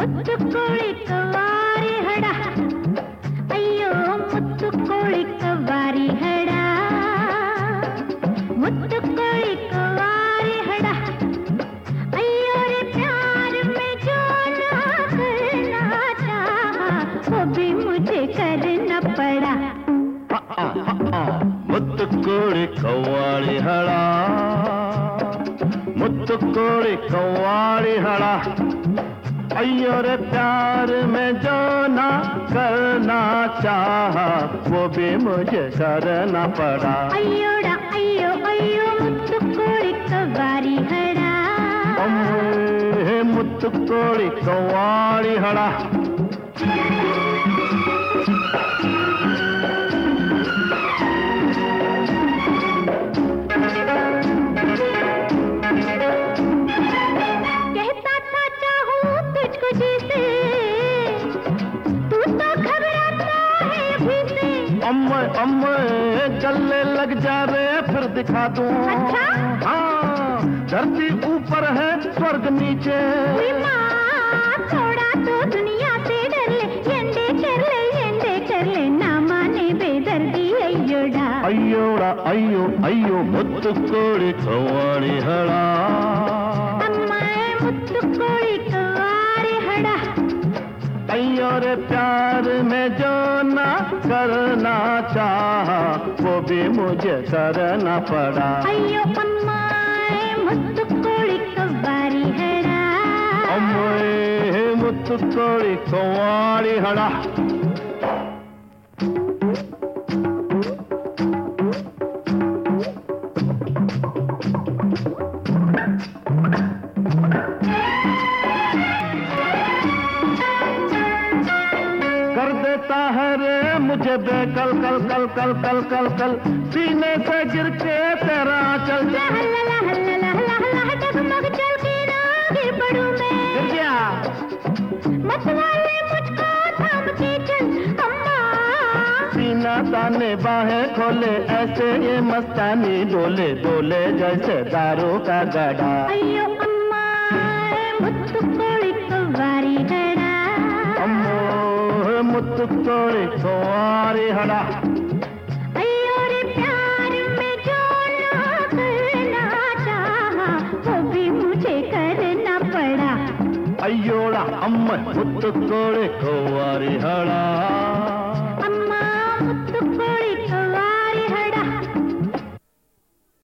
ಮುತ್ತು ಕೋಳಿ ಕವಾರಿ ಹಡ ಅಯ್ಯೋ ಮುತ್ತು ಕೋಳಿ ಕವಾರಿ ಹಡ ಮುತ್ತು ಕೋಳಿ कवारी हड़ा अय्यो रे प्यार में जो ना करना चाहा वो भी मुझे करना पड़ा मुत्तु कोड़ी कव्वाली हड़ा मुत्तु कोड़ी कव्वाली हड़ा अय्यो रे प्यार में जो ना करना चाहा वो भी मुझे करना पड़ा अय्योड़ा अय्यो अय्यो मुत्तु कोड़ी कवारी हड़ा मुत्तु कोड़ी कव्वाली हड़ा कहता था चाहूं तुझको जैसे तू तो घबराता है अभी से अम्मे अम्मे गले लग जा रे फिर दिखा दूं अच्छा? हाँ धरती ऊपर है स्वर्ग नीचे थोड़ा तो दुनिया से डर ले कर ले ना माने बेदर्दी अय्योड़ा अय्योड़ा अय्यो अय्यो मुत्तु कोड़ी कव्वाली हड़ा अम्माए मुत्तु कोड़ी कवारी हड़ा अय्यो रे प्यार में जो ना करना चाहा वो भी मुझे करना पड़ा अय्यो अम्माए मुत्तु कोड़ी कवारी हड़ा अम्मे मुत्तु कोड़ी कव्वाली हड़ा कर देता है रे मुझे बेकल कल कल कल कल कल कल सीने से गिर के तेरा चल हल्ला हल्ला हल्ला हल्ला डगमग चल के ना गिर पड़ूं मैं गिर गया मत वाले मुझको थाम के चल अम्मा सीना ताने बाहें खोले ऐसे ये मस्तानी डोले डोले जैसे दारू का गड़ा अय्यो अम्मा मुत्तु कोड़ी कवारी हड़ा अम्मो मुत्तु कोड़ी कव्वाली हड़ा अय्यो रे प्यार में जो ना करना चाहा वो भी मुझे करना पड़ा अय्योड़ा अम्मे मुत्तु कोड़ी कव्वाली हड़ा